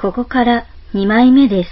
ここから2枚目です。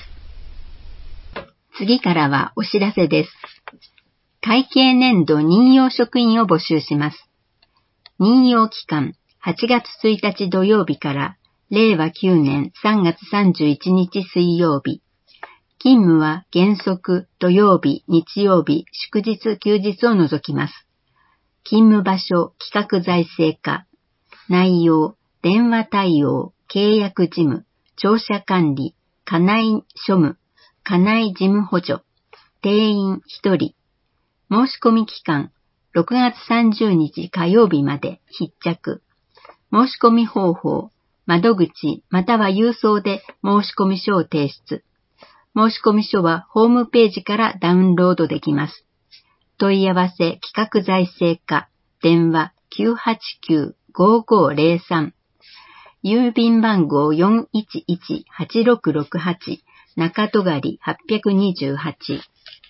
次からはお知らせです。会計年度任用職員を募集します。任用期間8月1日土曜日から令和9年3月31日水曜日。勤務は原則土曜日、日曜日、祝日、休日を除きます。勤務場所、企画財政課。内容、電話対応、契約事務、庁舎管理、家内庶務、家内事務補助。定員1人。申し込み期間、6月30日火曜日まで必着。申し込み方法、窓口または郵送で申し込み書を提出。申し込み書はホームページからダウンロードできます。問い合わせ企画財政課、電話 989-5503。郵便番号 411-8668 中戸狩828。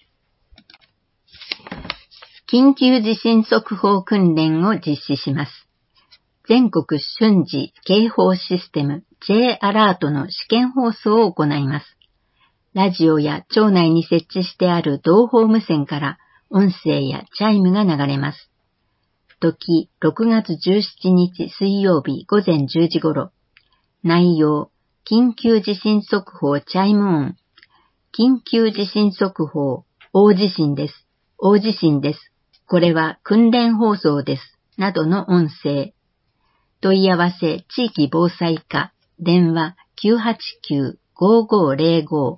緊急地震速報訓練を実施します。全国瞬時警報システム J アラートの試験放送を行います。ラジオや町内に設置してある同胞無線から音声やチャイムが流れます。時6月17日水曜日午前10時頃。内容、緊急地震速報チャイム音。緊急地震速報、大地震です。大地震です。これは訓練放送です。などの音声。問い合わせ地域防災課、電話 989-5505。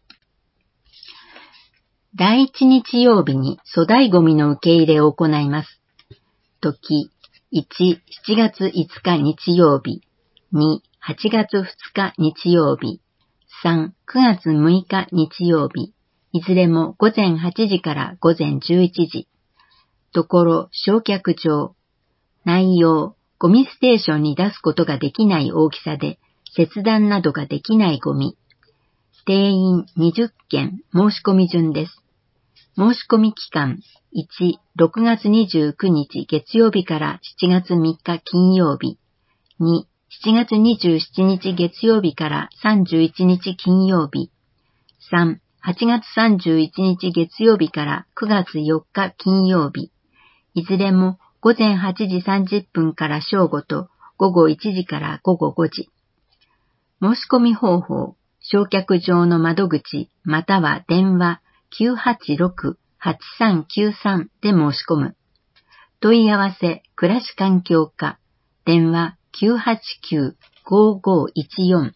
第1日曜日に粗大ゴミの受け入れを行います。時、1、7月5日日曜日。2、8月2日日曜日。3、9月6日日曜日。いずれも午前8時から午前11時。ところ、焼却場。内容、ゴミステーションに出すことができない大きさで、切断などができないゴミ。定員20件申し込み順です。申し込み期間、1、6月29日月曜日から7月3日金曜日。2、7月27日月曜日から31日金曜日。3、8月31日月曜日から9月4日金曜日。いずれも午前8時30分から正午と午後1時から午後5時。申し込み方法、焼却場の窓口または電話 986-8393 で申し込む。問い合わせ、暮らし環境課、電話 989-5514。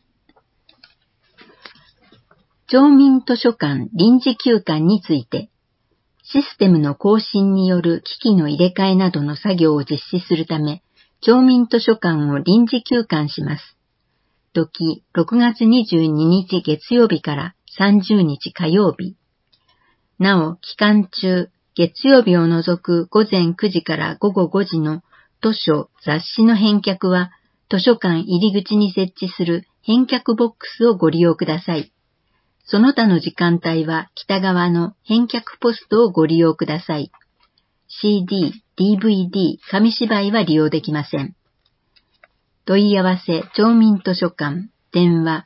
町民図書館臨時休館について、システムの更新による機器の入れ替えなどの作業を実施するため、町民図書館を臨時休館します。時、6月22日月曜日から30日火曜日。なお、期間中、月曜日を除く午前9時から午後5時の図書・雑誌の返却は、図書館入り口に設置する返却ボックスをご利用ください。その他の時間帯は北側の返却ポストをご利用ください。CD、DVD、紙芝居は利用できません。問い合わせ、町民図書館、電話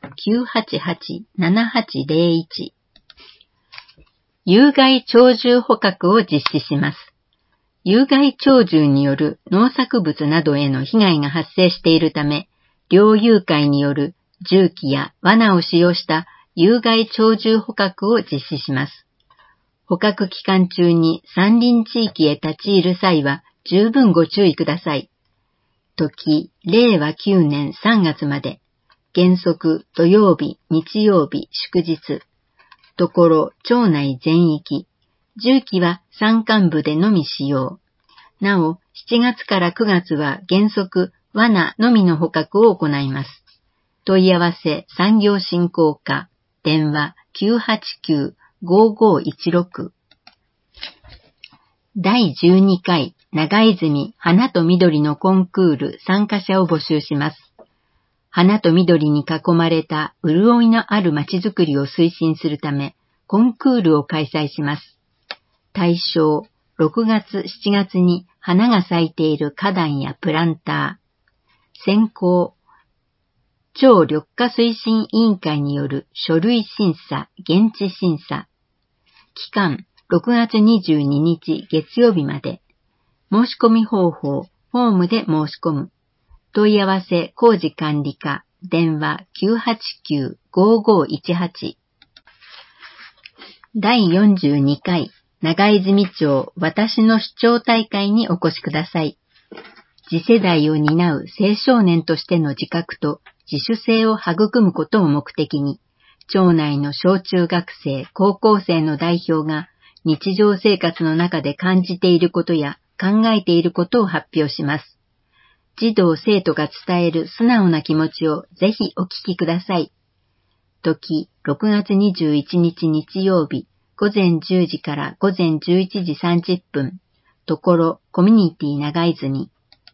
988-7801。有害鳥獣捕獲を実施します。有害鳥獣による農作物などへの被害が発生しているため、猟友会による重機や罠を使用した有害鳥獣捕獲を実施します。捕獲期間中に山林地域へ立ち入る際は十分ご注意ください。時、令和9年3月まで。原則、土曜日、日曜日、祝日。ところ、町内全域。重機は山間部でのみ使用。なお、7月から9月は原則、罠のみの捕獲を行います。問い合わせ、産業振興課。電話 989-5516。第12回長泉花と緑のコンクール参加者を募集します。花と緑に囲まれた潤いのあるまちづくりを推進するため、コンクールを開催します。対象、6月7月に花が咲いている花壇やプランター。選考、町超緑化推進委員会による書類審査、現地審査。期間、6月22日月曜日まで。申し込み方法、フォームで申し込む。問い合わせ、工事管理課、電話 989-5518。第42回、長泉町私の主張大会にお越しください。次世代を担う青少年としての自覚と自主性を育むことを目的に、町内の小中学生、高校生の代表が日常生活の中で感じていることや考えていることを発表します。児童生徒が伝える素直な気持ちをぜひお聞きください。時、6月21日日曜日、午前10時から午前11時30分。ところ、コミュニティ長泉。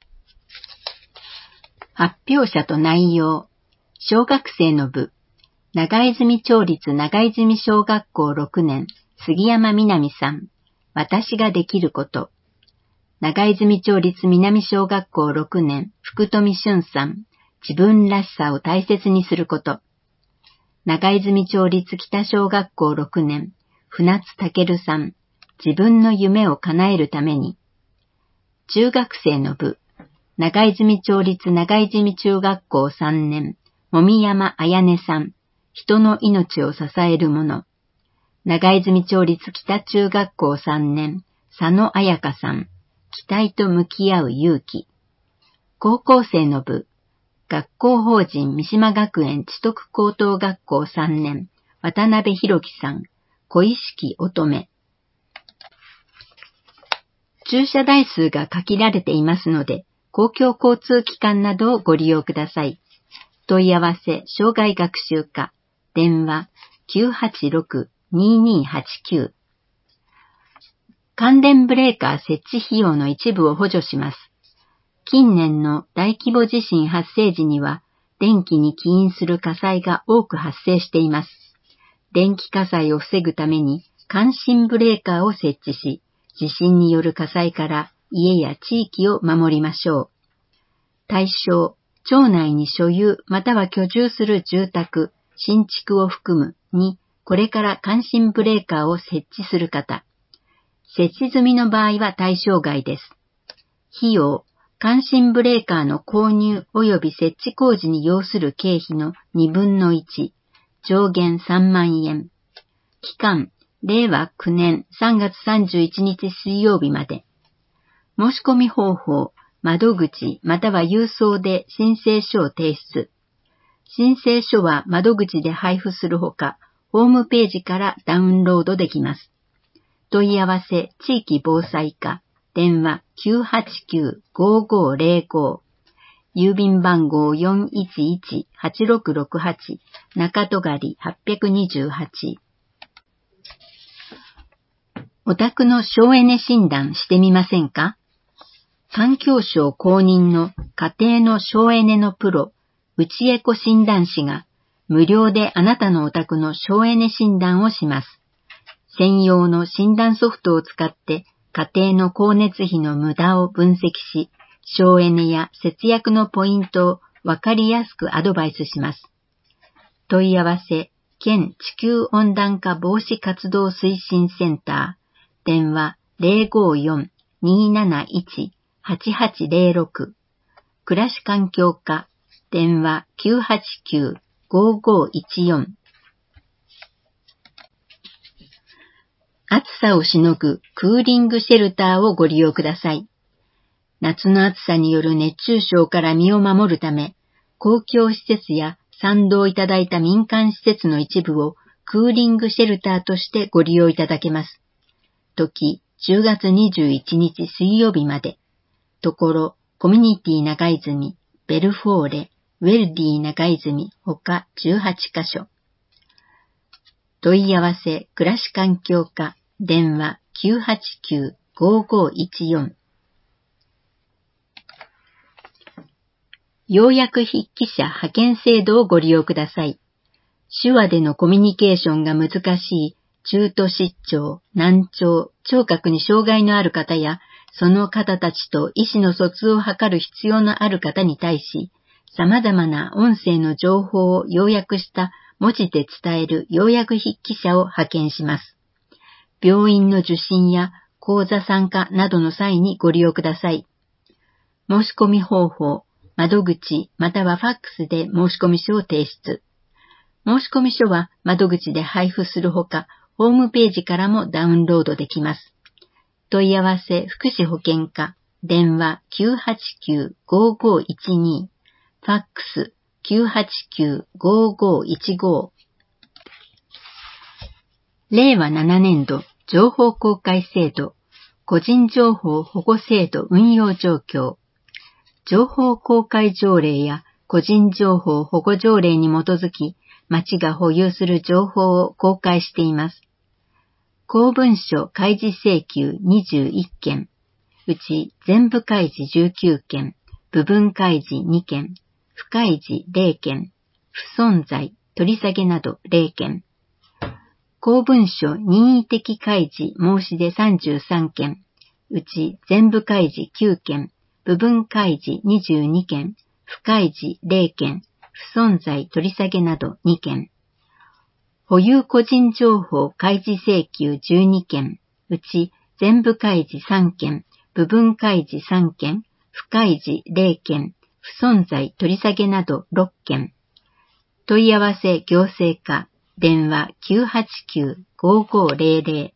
発表者と内容。小学生の部。長泉町立長泉小学校6年、杉山みなみさん。私ができること。長泉町立南小学校6年、福富俊さん。自分らしさを大切にすること。長泉町立北小学校6年、船津健さん。自分の夢を叶えるために。中学生の部。長泉町立長泉中学校3年、もみやまあやねさん。人の命を支えるもの。長泉町立北中学校3年、佐野彩香さん。期待と向き合う勇気。高校生の部。学校法人三島学園知徳高等学校3年、渡辺博樹さん。小意識乙女。駐車台数が限られていますので、公共交通機関などをご利用ください。問い合わせ、障害学習課。電話 986-2289。感電ブレーカー設置費用の一部を補助します。近年の大規模地震発生時には、電気に起因する火災が多く発生しています。電気火災を防ぐために、感震ブレーカーを設置し、地震による火災から家や地域を守りましょう。対象、町内に所有または居住する住宅、新築を含むに、これから感震ブレーカーを設置する方。設置済みの場合は対象外です。費用、感震ブレーカーの購入及び設置工事に要する経費の2分の1、上限3万円。期間、令和9年3月31日水曜日まで。申し込み方法、窓口または郵送で申請書を提出。申請書は窓口で配布するほか、ホームページからダウンロードできます。問い合わせ、地域防災課、電話 989-5505。郵便番号 411-8668 中戸狩828。お宅の省エネ診断してみませんか？環境省公認の家庭の省エネのプロ、内エコ診断士が無料であなたのお宅の省エネ診断をします。専用の診断ソフトを使って家庭の光熱費の無駄を分析し、省エネや節約のポイントをわかりやすくアドバイスします。問い合わせ、県地球温暖化防止活動推進センター、電話 054-271-8806。暮らし環境課、電話 989-5514。暑さをしのぐクーリングシェルターをご利用ください。夏の暑さによる熱中症から身を守るため、公共施設や賛同いただいた民間施設の一部をクーリングシェルターとしてご利用いただけます。時、10月21日水曜日まで。ところ、コミュニティ長泉、ベルフォーレ、ウェルディ長泉、他18カ所。問い合わせ、暮らし環境課、電話 989-5514。要約筆記者派遣制度をご利用ください。手話でのコミュニケーションが難しい中途失調、難聴、聴覚に障害のある方や、その方たちと意思の疎通を図る必要のある方に対し、 様々な音声の情報を要約した文字で伝える要約筆記者を派遣します。病院の受診や講座参加などの際にご利用ください。申し込み方法、窓口またはファックスで申し込み書を提出。申し込み書は窓口で配布するほか、ホームページからもダウンロードできます。問い合わせ福祉保健課、電話 989-5512、ファックス 989-5515。令和7年度情報公開制度、個人情報保護制度運用状況、情報公開条例や個人情報保護条例に基づき、町が保有する情報を公開しています。公文書開示請求21件、うち全部開示19件、部分開示2件、不開示0件、不存在、取り下げなど0件。公文書任意的開示申し出33件、うち全部開示9件、部分開示22件、不開示0件、不存在取り下げなど2件。保有個人情報開示請求12件、うち全部開示3件、部分開示3件、不開示0件、不存在取り下げなど6件。問い合わせ行政課、電話 989-5500。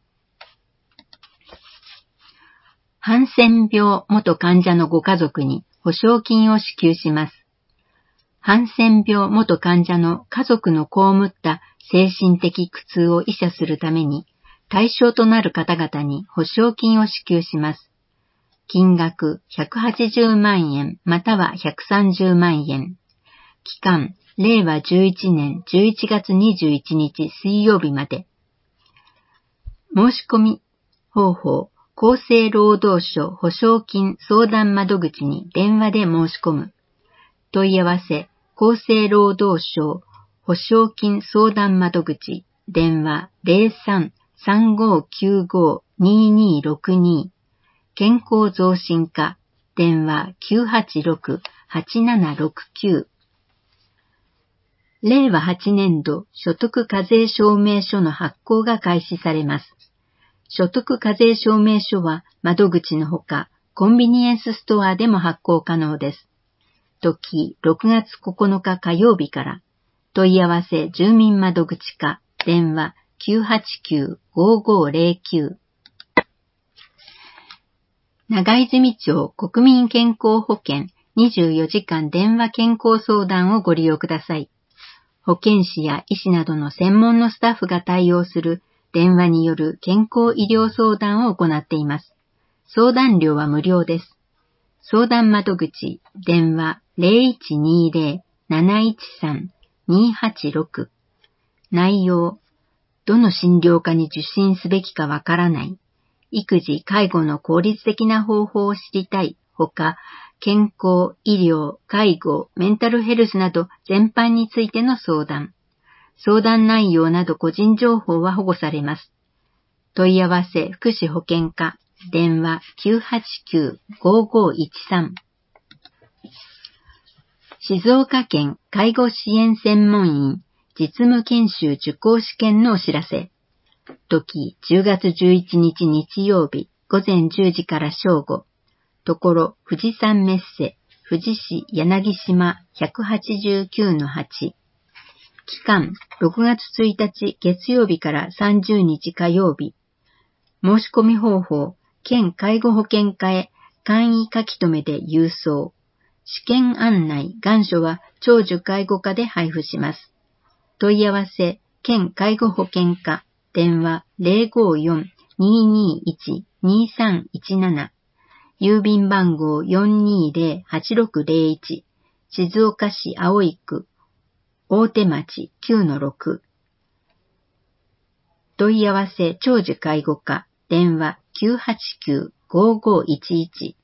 ハンセン病元患者のご家族に保証金を支給します。ハンセン病元患者の家族の被った精神的苦痛を医者するために対象となる方々に保証金を支給します。金額180万円または130万円。期間、令和11年11月21日水曜日まで。申し込み方法、厚生労働省保証金相談窓口に電話で申し込む。問い合わせ、厚生労働省保証金相談窓口、電話 03-3595-2262。健康増進課、電話 986-8769。令和8年度所得課税証明書の発行が開始されます。所得課税証明書は窓口のほか、コンビニエンスストアでも発行可能です。時6月9日火曜日から。問い合わせ住民窓口課、電話 989-5509。長泉町国民健康保険24時間電話健康相談をご利用ください。保健師や医師などの専門のスタッフが対応する電話による健康医療相談を行っています。相談料は無料です。相談窓口、電話 0120-713-286。内容、どの診療科に受診すべきかわからない。育児・介護の効率的な方法を知りたい。ほか、健康、医療、介護、メンタルヘルスなど全般についての相談。相談内容など個人情報は保護されます。問い合わせ福祉保健課、電話 989-5513。静岡県介護支援専門員実務研修受講試験のお知らせ。時10月11日日曜日午前10時から正午。ところ富士山メッセ、富士市柳島 189-8。期間6月1日月曜日から30日火曜日。申し込み方法、県介護保険課へ簡易書き留めで郵送。試験案内、願書は長寿介護課で配布します。問い合わせ、県介護保険課、電話 054-221-2317。郵便番号 420-8601。静岡市葵区、大手町 9-6。問い合わせ長寿介護課、電話 989-5511。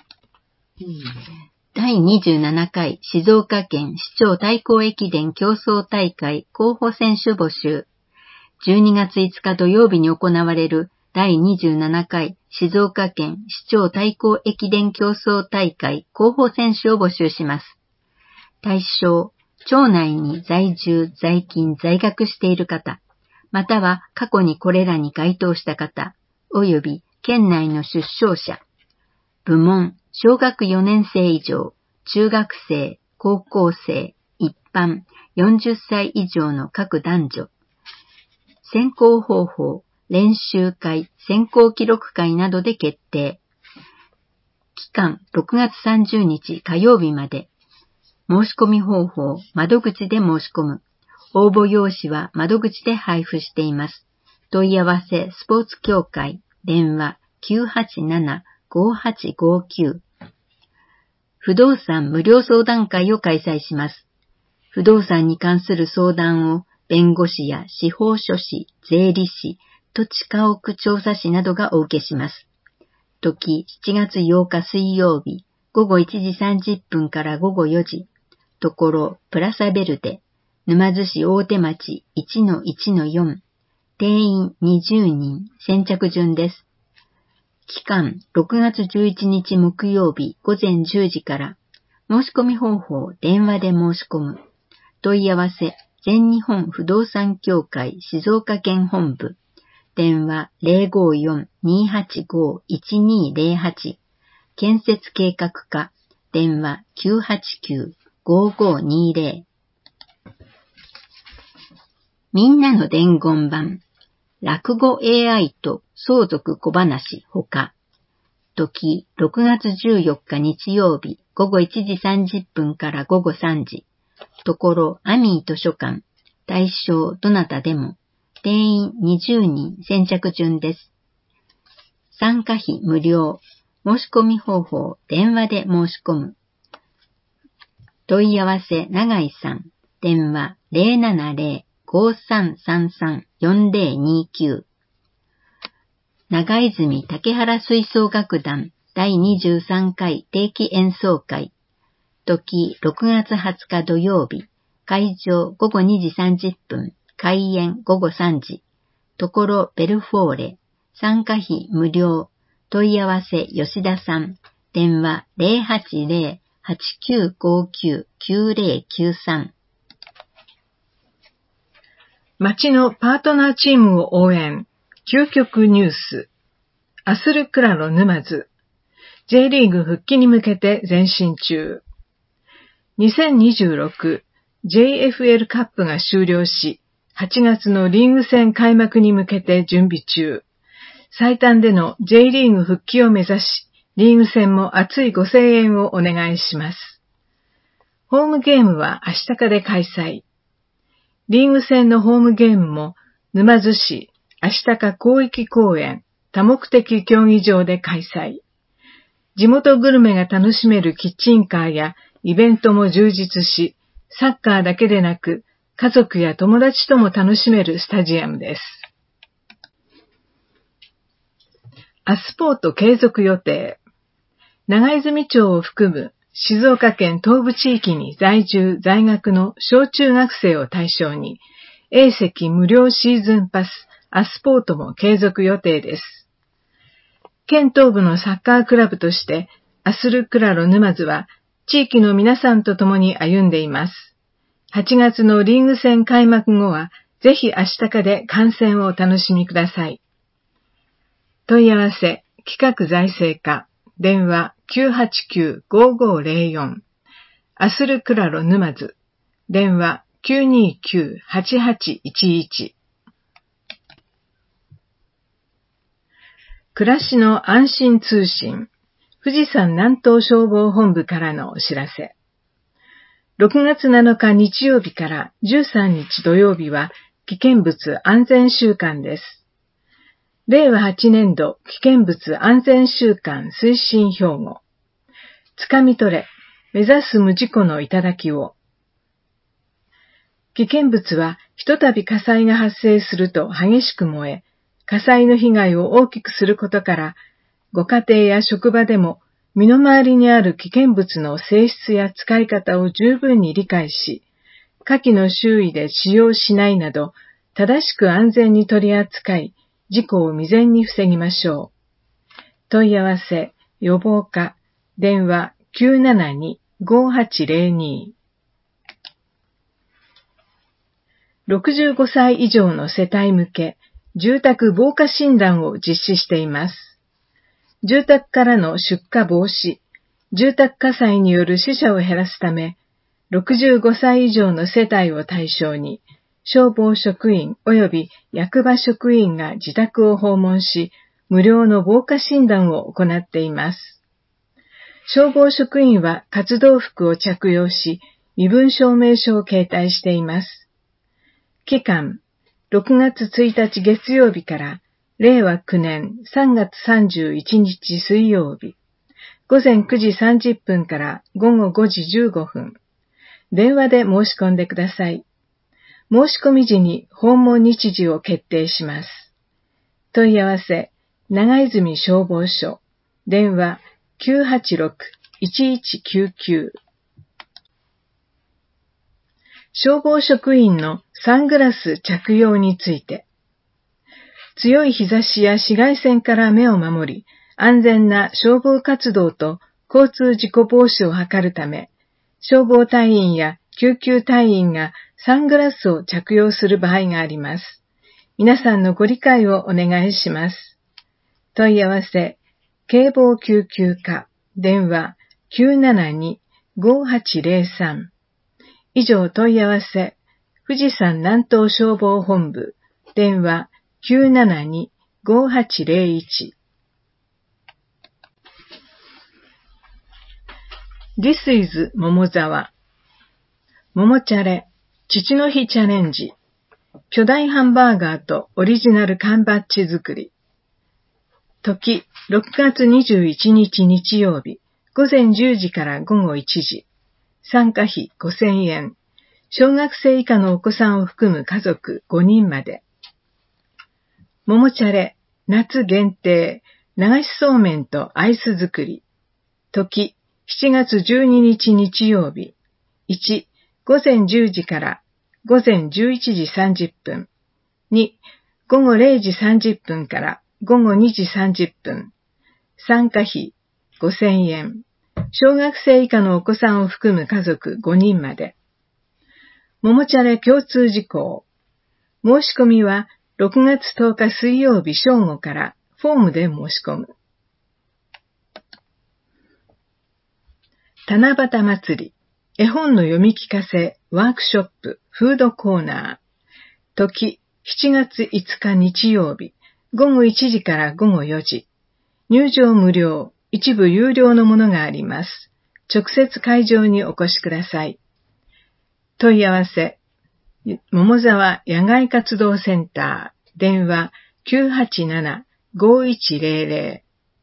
第27回静岡県市長対抗駅伝競争大会候補選手募集。12月5日土曜日に行われる第27回静岡県市長対抗駅伝競争大会候補選手を募集します。 対象、町内に在住、在勤、在学している方、または過去にこれらに該当した方、及び県内の出生者。部門、小学4年生以上、中学生、高校生、一般、40歳以上の各男女。選考方法、練習会、選考記録会などで決定。期間、6月30日火曜日まで。申し込み方法、窓口で申し込む。応募用紙は窓口で配布しています。問い合わせ、スポーツ協会、電話 987-5859。不動産無料相談会を開催します。不動産に関する相談を弁護士や司法書士、税理士、土地家屋調査士などがお受けします。時7月8日水曜日、午後1時30分から午後4時。ところ、プラサベルデ、沼津市大手町 1-1-4。定員20人、先着順です。期間、6月11日木曜日午前10時から。申し込み方法、電話で申し込む。問い合わせ、全日本不動産協会静岡県本部。電話 054-285-1208。建設計画課。電話 989-5520。みんなの伝言版。落語 AI と相続小話ほか。時6月14日日曜日午後1時30分から午後3時。ところアミー図書館。対象どなたでも。定員20人先着順です。参加費無料。申し込み方法電話で申し込む。問い合わせ永井さん。電話 070-5333-4029。長泉竹原吹奏楽団第23回定期演奏会。時6月20日土曜日。会場午後2時30分。開演午後3時。ところベルフォーレ。参加費無料。問い合わせ吉田さん。電話 080-8959-9093。 町のパートナーチームを応援。究極ニュース。アスルクラロ沼津。J リーグ復帰に向けて前進中。2026 JFL カップが終了し、8月のリーグ戦開幕に向けて準備中。最短での J リーグ復帰を目指し、リーグ戦も熱いご声援をお願いします。ホームゲームは明日から開催。リーグ戦のホームゲームも沼津市明日香広域公園多目的競技場で開催。地元グルメが楽しめるキッチンカーやイベントも充実し、サッカーだけでなく家族や友達とも楽しめるスタジアムです。アスポート継続予定。長泉町を含む静岡県東部地域に在住在学の小中学生を対象に A 席無料シーズンパスアスポートも継続予定です。県東部のサッカークラブとしてアスルクラロ沼津は地域の皆さんと共に歩んでいます。8月のリーグ戦開幕後はぜひ明日かで観戦をお楽しみください。問い合わせ企画財政課電話 989-5504 アスルクラロ沼津電話 929-8811。 暮らしの安心通信富士山南東消防本部からのお知らせ。6月7日日曜日から13日土曜日は危険物安全週間です。令和8年度危険物安全週間推進標語。つかみ取れ、目指す無事故の頂を。危険物はひとたび火災が発生すると激しく燃え、火災の被害を大きくすることから、ご家庭や職場でも身の回りにある危険物の性質や使い方を十分に理解し、火器の周囲で使用しないなど、正しく安全に取り扱い、事故を未然に防ぎましょう。問い合わせ、予防課、電話 972-5802。 65歳以上の世帯向け住宅防火診断を実施しています。住宅からの出火防止、住宅火災による死者を減らすため、65歳以上の世帯を対象に、消防職員及び役場職員が自宅を訪問し、無料の防火診断を行っています。消防職員は活動服を着用し、身分証明書を携帯しています。期間、6月1日月曜日から令和9年3月31日水曜日、午前9時30分から午後5時15分、電話で申し込んでください。申し込み時に訪問日時を決定します。問い合わせ、長泉消防署、電話 986-1199。消防職員のサングラス着用について、強い日差しや紫外線から目を守り、安全な消防活動と交通事故防止を図るため、消防隊員や救急隊員がサングラスを着用する場合があります。皆さんのご理解をお願いします。問い合わせ、警防救急課、電話 972-5803。以上問い合わせ、富士山南東消防本部、電話 972-5801。This is 桃沢。桃チャレ、父の日チャレンジ。巨大ハンバーガーとオリジナル缶バッジ作り。時、6月21日日曜日、午前10時から午後1時。参加費5000円。小学生以下のお子さんを含む家族5人まで。桃チャレ、夏限定、流しそうめんとアイス作り。時、7月12日日曜日。1、午前10時から午前11時30分。2、午後0時30分から午後2時30分。参加費5000円。小学生以下のお子さんを含む家族5人まで。桃チャレ共通事項。申し込みは6月10日水曜日正午からフォームで申し込む。七夕祭り、絵本の読み聞かせ、ワークショップ、フードコーナー。時、7月5日日曜日、午後1時から午後4時。入場無料、一部有料のものがあります。直接会場にお越しください。問い合わせ、桃沢野外活動センター、電話 987-5100。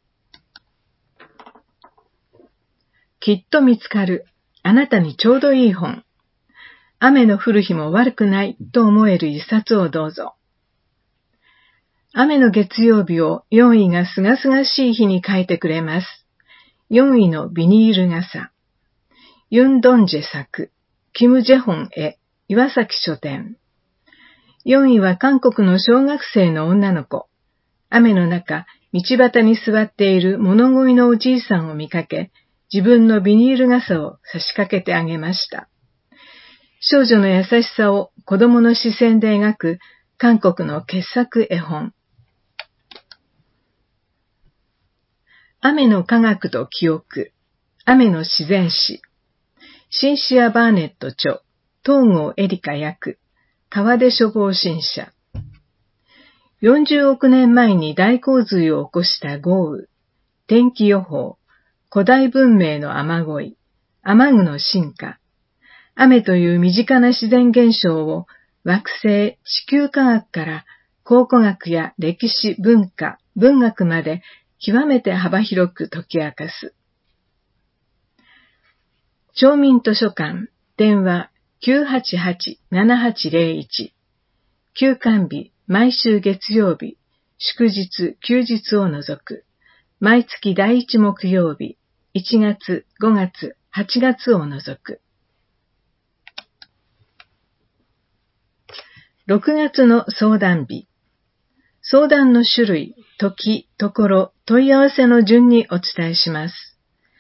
きっと見つかる。あなたにちょうどいい本。雨の降る日も悪くないと思える一冊をどうぞ。雨の月曜日を4位がすがすがしい日に書いてくれます。4位のビニール傘。ユン・ドンジェ作、キム・ジェホン絵、岩崎書店。4位は韓国の小学生の女の子。雨の中、道端に座っている物乞いのおじいさんを見かけ、自分のビニール傘を差し掛けてあげました。少女の優しさを子供の視線で描く韓国の傑作絵本。雨の科学と記憶、雨の自然史。シンシア・バーネット著、東郷エリカ役、川出処方新社。40億年前に大洪水を起こした豪雨、天気予報、古代文明の雨乞い、雨具の進化、雨という身近な自然現象を惑星、地球科学から考古学や歴史、文化、文学まで極めて幅広く解き明かす。町民図書館、電話 988-7801。休館日、毎週月曜日、祝日、休日を除く。毎月第1木曜日、1月、5月、8月を除く。6月の相談日。相談の種類、時、ところ、問い合わせの順にお伝えします。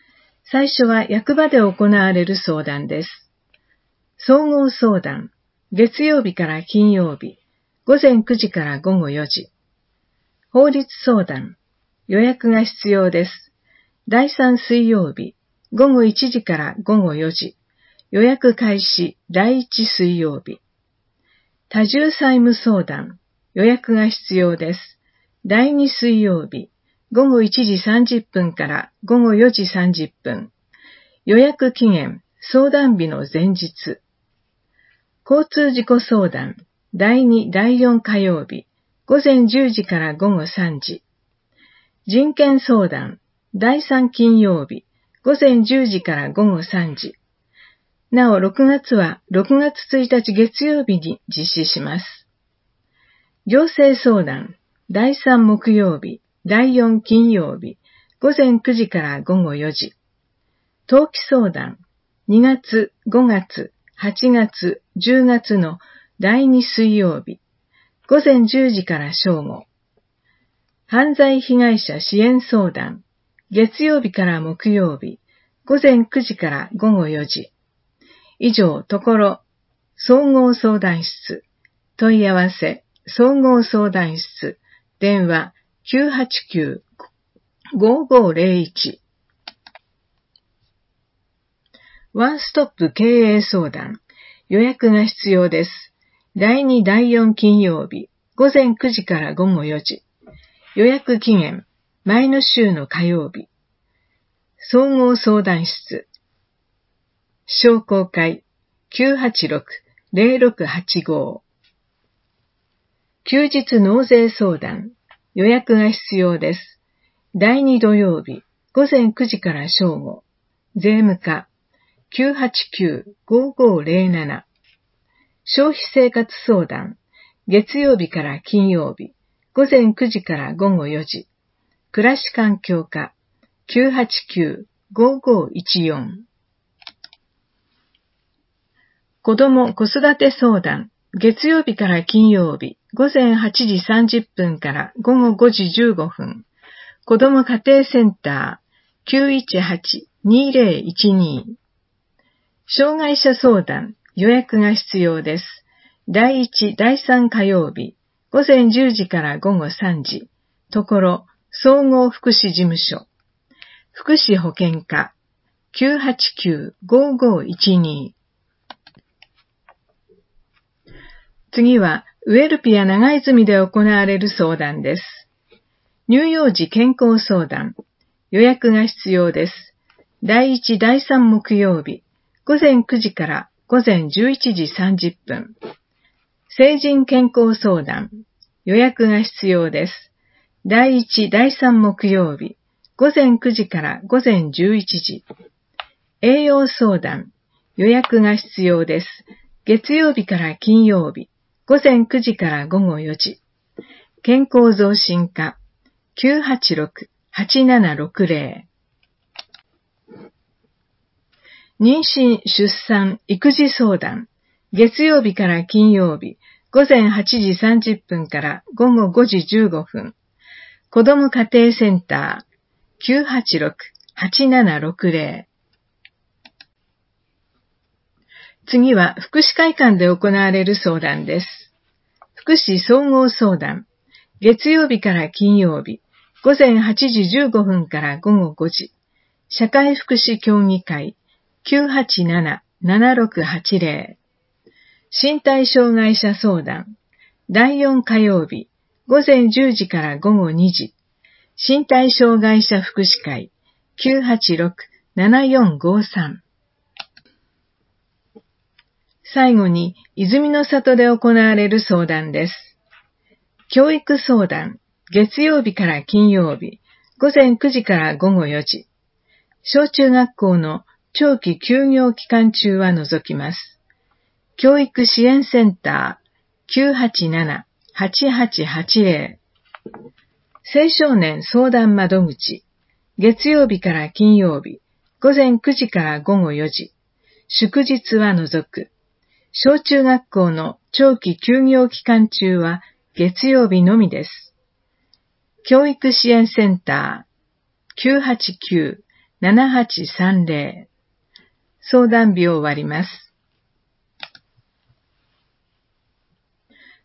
最初は役場で行われる相談です。総合相談、 月曜日から金曜日、午前9時から午後4時。法律相談、予約が必要です。第3水曜日、午後1時から午後4時。予約開始第1水曜日。多重債務相談、予約が必要です。第2水曜日、午後1時30分から午後4時30分。予約期限、相談日の前日。交通事故相談、第2、第4火曜日、午前10時から午後3時。人権相談、第3金曜日、午前10時から午後3時。なお、6月は6月1日月曜日に実施します。行政相談、第3木曜日、第4金曜日、午前9時から午後4時。登記相談、2月、5月、8月、10月の第2水曜日、午前10時から正午。犯罪被害者支援相談、月曜日から木曜日、午前9時から午後4時。以上、ところ、総合相談室、問い合わせ、総合相談室、電話 989-5501。ワンストップ経営相談、予約が必要です。第2、第4金曜日、午前9時から午後4時。予約期限、前の週の火曜日。総合相談室。商工会 986-0685。休日納税相談、予約が必要です。第2土曜日、午前9時から正午。税務課 989-5507。消費生活相談、月曜日から金曜日、午前9時から午後4時。暮らし環境課 989-5514。子ども子育て相談、月曜日から金曜日、午前8時30分から午後5時15分。子ども家庭センター 918-2012。障害者相談、予約が必要です。第1、第3火曜日、午前10時から午後3時。ところ、総合福祉事務所。福祉保健課 989-5512。次は、ウェルピア長泉で行われる相談です。乳幼児健康相談、予約が必要です。第1、第3木曜日、午前9時から午前11時30分。成人健康相談、予約が必要です。第1、第3木曜日、午前9時から午前11時。栄養相談、予約が必要です。月曜日から金曜日、午前9時から午後4時。健康増進課 986-8760。妊娠・出産・育児相談、月曜日から金曜日、午前8時30分から午後5時15分。子ども家庭センター 986-8760。次は福祉会館で行われる相談です。福祉総合相談、月曜日から金曜日、午前8時15分から午後5時。社会福祉協議会 987-7680。身体障害者相談、第4火曜日、午前10時から午後2時。身体障害者福祉会 986-7453。最後に、泉の里で行われる相談です。教育相談、月曜日から金曜日、午前9時から午後4時。小中学校の長期休業期間中は除きます。教育支援センター 987-8880。青少年相談窓口、月曜日から金曜日、午前9時から午後4時。祝日は除く。小中学校の長期休業期間中は月曜日のみです。教育支援センター 989-7830。相談日を終わります。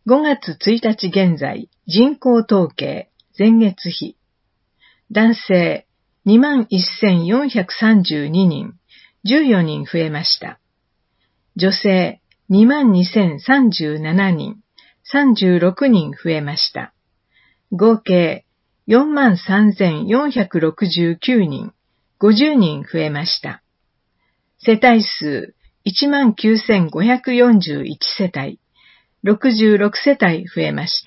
5月1日現在、人口統計、前月比。男性、21,432人、14人増えました。女性、22,037人、36人増えました。合計、43,469人、50人増えました。世帯数、19,541世帯、66世帯増えました。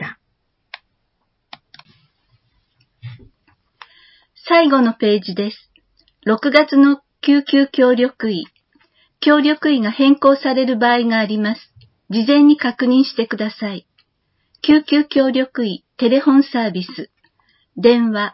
最後のページです。6月の救急協力医。協力医が変更される場合があります。事前に確認してください。救急協力医テレホンサービス。電話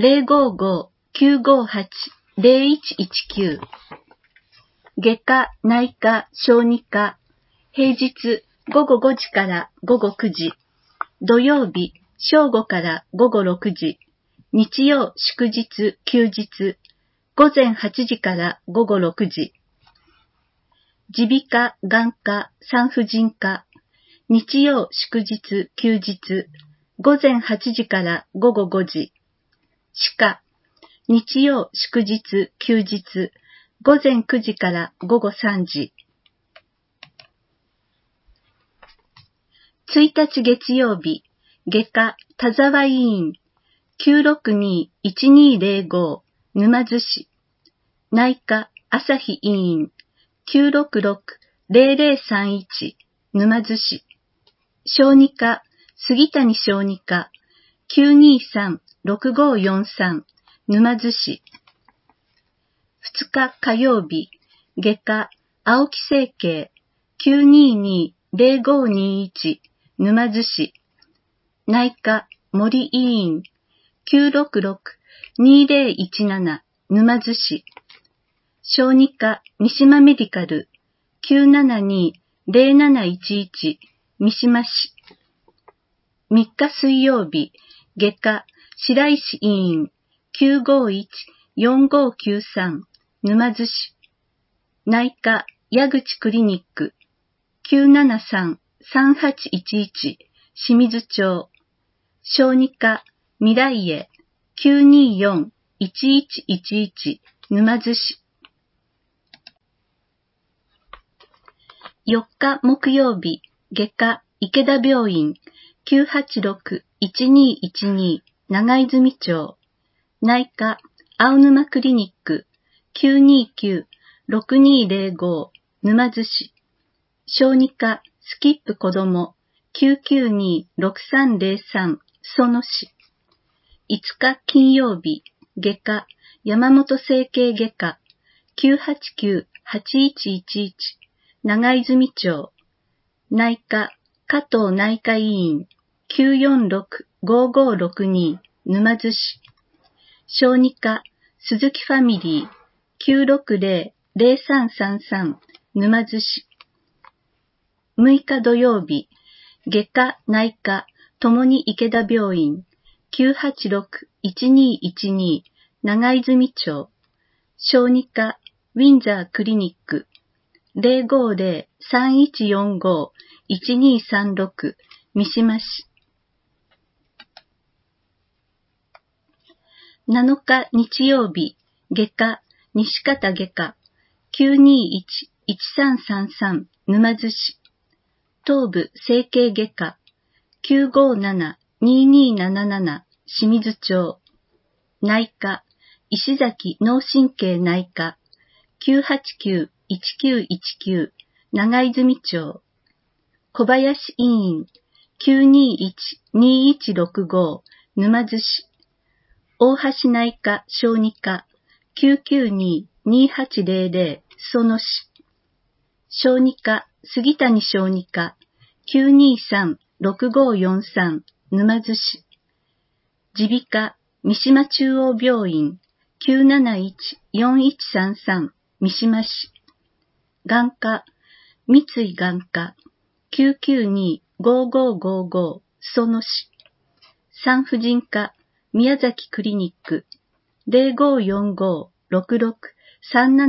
055-958-0119。外科、内科、小児科。平日午後5時から午後9時。土曜日正午から午後6時。日曜、祝日、休日。午前8時から午後6時。耳鼻科、眼科、産婦人科。日曜、祝日、休日。午前8時から午後5時。歯科。日曜、祝日、休日。午前9時から午後3時。1日月曜日、外科、田沢医院。962-1205、沼津市。内科、朝日医院。966-0031、沼津市。小児科、杉谷小児科。923-6543、沼津市。2日火曜日、外科、青木整形。922-0521、沼津市。内科、森医院。966-2017、沼津市。小児科、三島メディカル。972-0711、三島市。3日水曜日、外科、白石医院。951-4593、沼津市。内科、矢口クリニック。973-3811、清水町。小児科、未来へ。924-1111、沼津市。4日木曜日、外科、池田病院。986-1212、長泉町。内科、青沼クリニック。929-6205、沼津市。小児科、スキップ子ども。992-6303、裾野市。5日金曜日、外科、山本整形外科。989-8111、長泉町。内科、加藤内科医院。946-5562、沼津市。小児科、鈴木ファミリー。960-0333、沼津市。6日土曜日、外科、内科、ともに池田病院。986-1212、長泉町。小児科、ウィンザークリニック。050-3145-1236、三島市。7日日曜日、外科、西方外科。921-1333、沼津市。東部整形外科。957-2277、清水町。内科、石崎脳神経内科。989-1919、長泉町。小林医院。921-2165、沼津市。大橋内科小児科。992-2800、裾野市。小児科、杉谷小児科。923-6543、沼津市。耳鼻科、三島中央病院。971-4133、三島市。眼科、三井眼科。992-5555、裾野市。産婦人科、宮崎クリニッ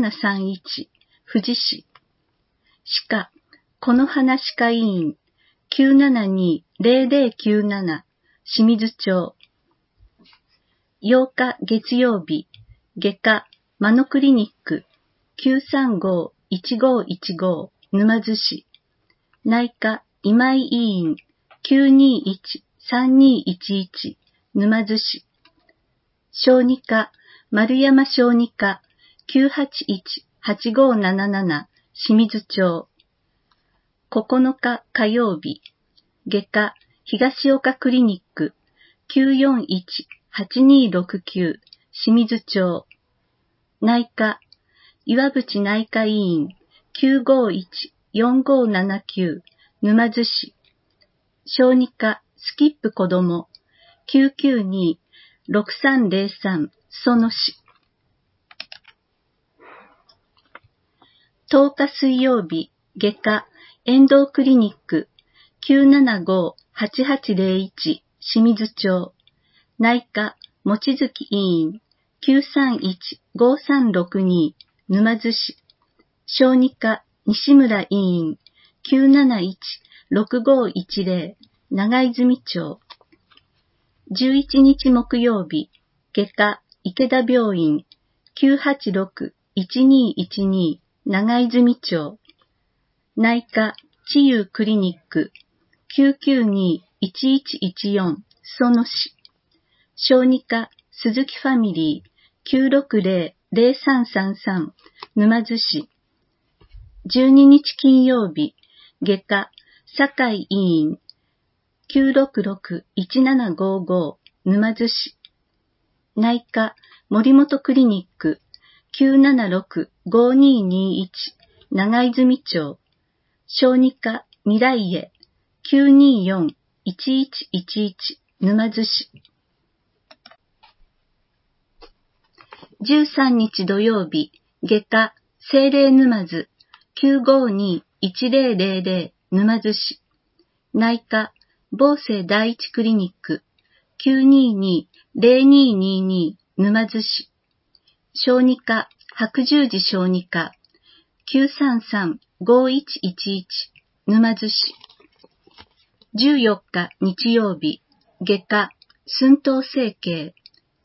ク。0545-66-3731、富士市。歯科、この花歯科医院。 972-0097清水町。8日月曜日、外科マノクリニック 935-1515 沼津市。内科今井医院 921-3211 沼津市。小児科丸山小児科 981-8577 清水町。9日火曜日、外科東岡クリニック 941-8269 清水町。内科岩淵内科医院 951-4579 沼津市。小児科スキップ子ども 992-6303 裾野市。10日水曜日、外科遠藤クリニック 975-8801 清水町。内科望月医院 931-5362 沼津市。小児科西村医院 971-6510 長泉町。11日木曜日、外科池田病院 986-1212 長泉町。内科知友クリニック 992-1114 裾野市。小児科鈴木ファミリー 960-0333 沼津市。12日金曜日、外科堺医院 966-1755 沼津市。内科森本クリニック 976-5221 長泉町。小児科未来へ 924-1111 沼津市。13日土曜日、外科聖霊沼津 952-1000 沼津市。内科房生第一クリニック 922-0222 沼津市。小児科白十字小児科 933-5111 沼津市。14日日曜日、外科寸東整形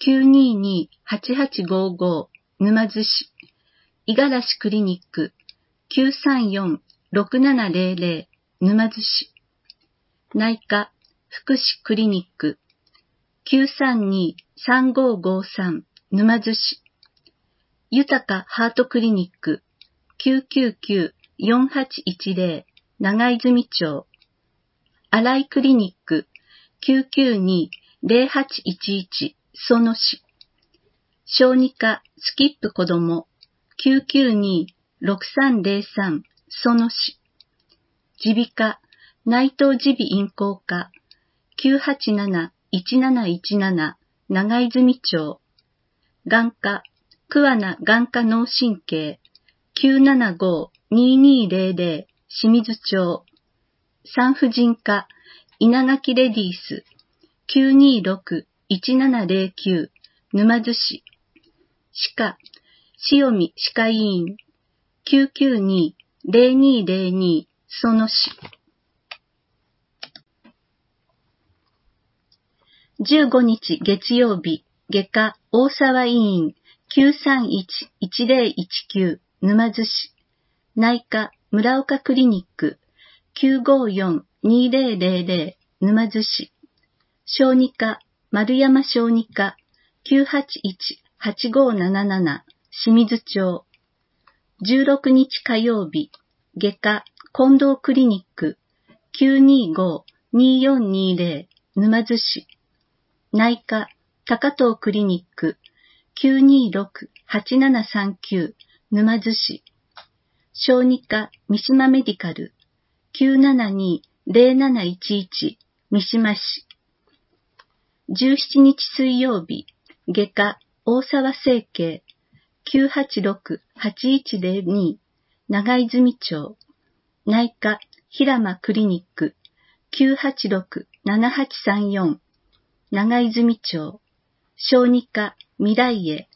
922-8855 沼津市。五十嵐クリニック 934-6700 沼津市。内科福祉クリニック 932-3553 沼津市。豊かハートクリニック 999-4810 長泉町。新井クリニック 992-0811 裾野市。小児科スキップ子ども 992-6303 裾野市。耳鼻科内藤耳鼻咽喉科 987-1717 長泉町。眼科桑名眼科脳神経 975-2200 清水町。産婦人科稲垣レディース 926-1709 沼津市。歯科塩見歯科医院 992-0202 裾野市。15日月曜日、外科大沢医院 931-1019 沼津市。内科村岡クリニック 954-2000 沼津市。小児科丸山小児科 981-8577 清水町。16日火曜日、外科近藤クリニック 925-2420 沼津市。内科高藤クリニック 926-8739 沼津市。小児科三島メディカル 972-0711 三島市。17日水曜日、外科大沢整形 986-8102 長泉町。内科平間クリニック 986-7834 長泉町。小児科未来へ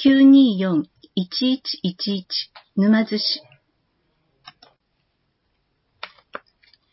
924-1111 沼津市。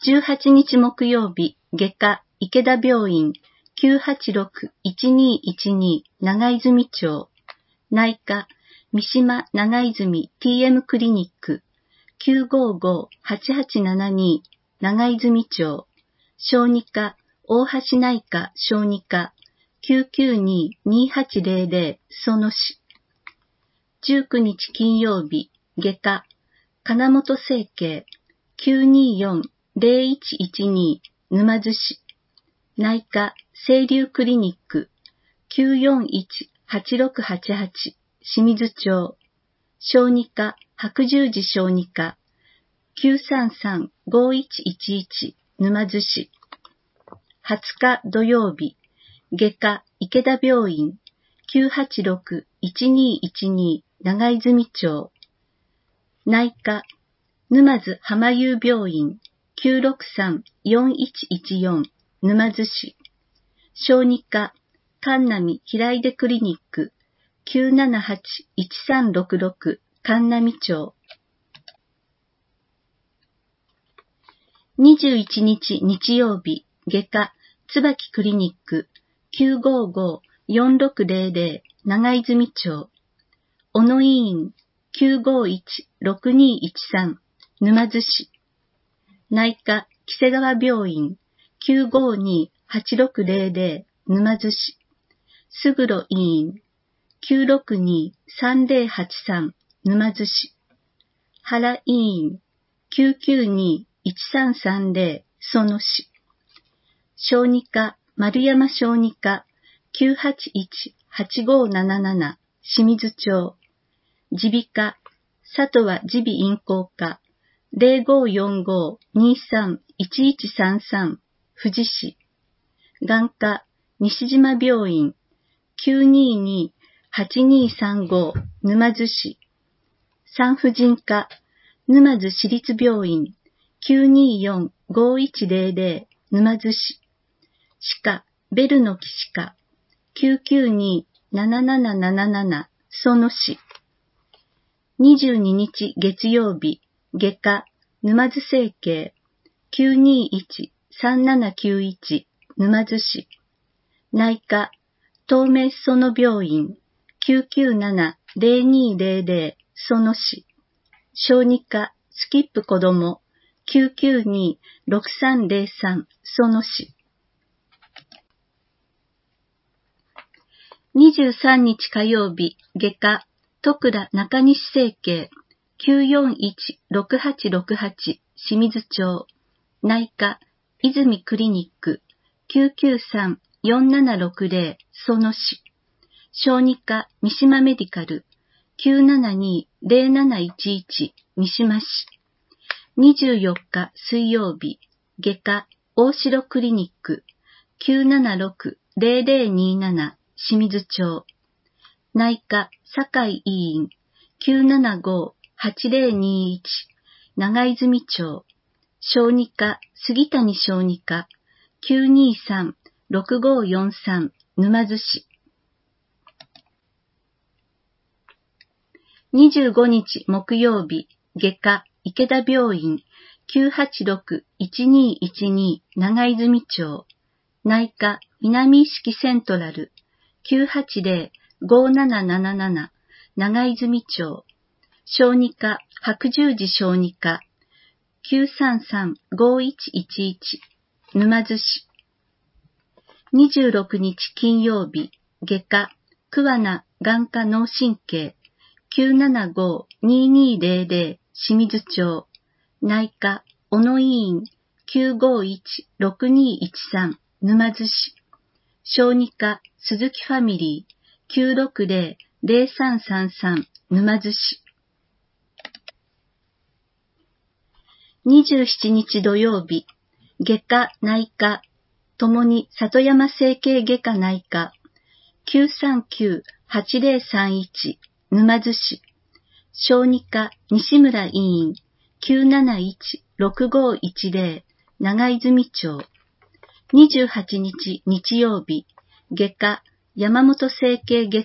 18日木曜日、外科、池田病院、986-1212長泉町、内科、三島長泉 TM クリニック、955-8872長泉町、小児科、大橋内科小児科、992-2800裾野市。19日金曜日、外科、金本整形、924-0112沼津市。内科、清流クリニック、941-8688清水町。小児科、白十字小児科、933-5111沼津市。20日土曜日、外科、池田病院、986-1212長泉町。内科、沼津浜優病院、963-4114沼津市。小児科、神波平出クリニック、978-1366神波町。21日日曜日、外科、椿クリニック、955-4600長泉町。小野医院、951-6213沼津市。内科、木瀬川病院、952-8600沼津市。菅呂医院、962-3083沼津市。原医院、992-1330裾野市。小児科、丸山小児科、981-8577清水町。耳鼻科、佐藤耳鼻咽喉科、0545-23-1133富士市。眼科、西島病院、922-8235沼津市。産婦人科、沼津市立病院、924-5100沼津市。歯科、ベルノキ歯科、992-7777裾野市。22日月曜日、外科、沼津整形、921-3791沼津市。内科、東名裾野病院、997-0200裾野市。小児科、スキップ子ども、992-6303裾野市。23日火曜日、外科、戸倉中西整形、941-6868清水町。内科、泉クリニック、993-4760裾野市。小児科、三島メディカル、972-0711三島市。24日水曜日、外科、大城クリニック、976-0027清水町。内科、堺医院、975-8021長泉町。小児科、杉谷小児科、923-6543沼津市。25日木曜日、外科、池田病院、986-1212長泉町。内科、南意識セントラル、980-5777長泉町。小児科、白十字小児科、933-5111沼津市。26日金曜日、外科、桑名眼科脳神経、975-2200清水町。内科、小野医院、951-6213沼津市。小児科、鈴木ファミリー、960-0333沼津市。27日土曜日、外科、内科、ともに里山整形外科内科、939-8031沼津市。小児科、西村医院、971-6510長泉町。28日日曜日、外科、山本整形外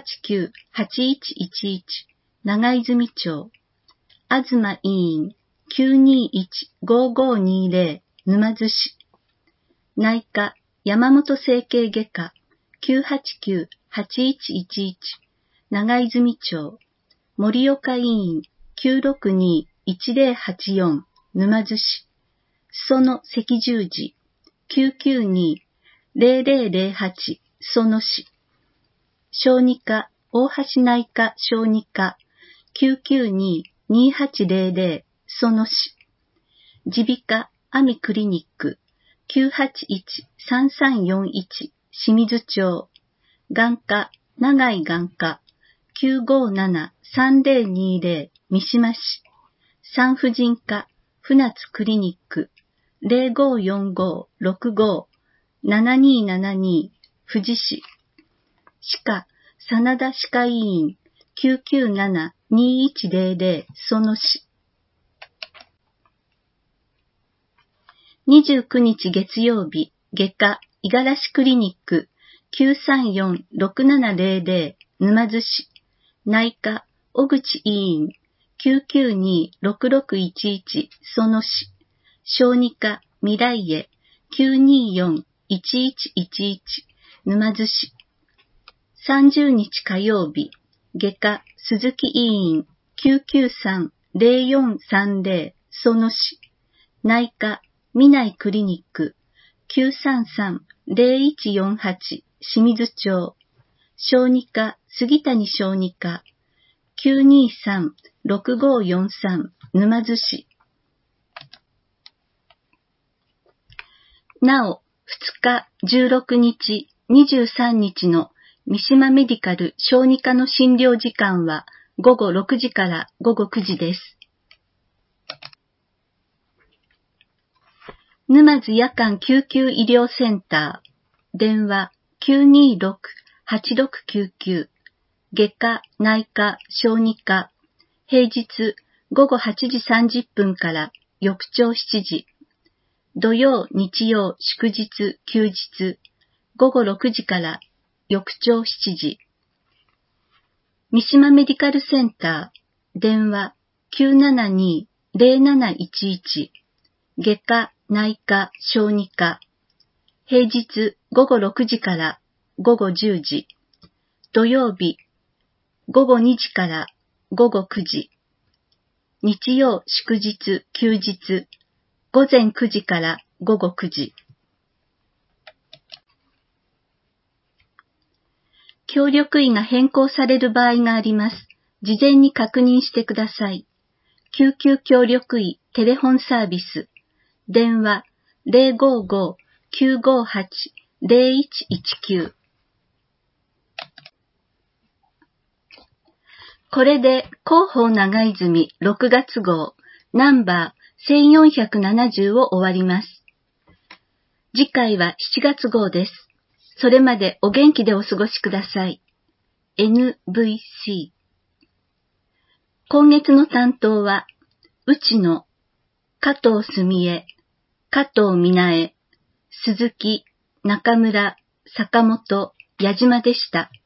科、989-8111長泉町。東医院、 921-5520沼津市。内科山本整形外科 989-8111 長泉町。森岡医院 962-1084 沼津市。裾野赤十字 992-0008 裾野市。小児科大橋内科小児科 992-2800 裾野市。耳鼻科アミクリニック 981-3341 清水町。眼科長井眼科 957-3020 三島市。産婦人科船津クリニック 0545-65-7272 富士市。歯科真田歯科医院 997-2100 裾野市。29日月曜日、外科五十嵐クリニック 934-6700 沼津市。内科小口医院 992-6611 裾野市。小児科未来へ 924-1111 沼津市。30日火曜日、外科鈴木医院 993-0430 裾野市。内科みないクリニック 933-0148 清水町。小児科杉谷小児科 923-6543 沼津市。なお、2日、16日、23日の三島メディカル小児科の診療時間は午後6時から午後9時です。沼津夜間救急医療センター、電話 926-8699、外科、内科、小児科、平日午後8時30分から翌朝7時、土曜、日曜、祝日、休日、午後6時から翌朝7時。三島メディカルセンター、電話 972-0711、外科、内科、小児科、平日午後6時から午後10時、土曜日午後2時から午後9時、日曜、祝日、休日、午前9時から午後9時。協力医が変更される場合があります。事前に確認してください。救急協力医テレホンサービス。電話 055-958-0119。これで広報長泉6月号ナンバー1470を終わります。次回は7月号です。それまでお元気でお過ごしください。NVC。今月の担当は、内野、加藤澄江、加藤美奈江、鈴木、中村、坂本、矢島でした。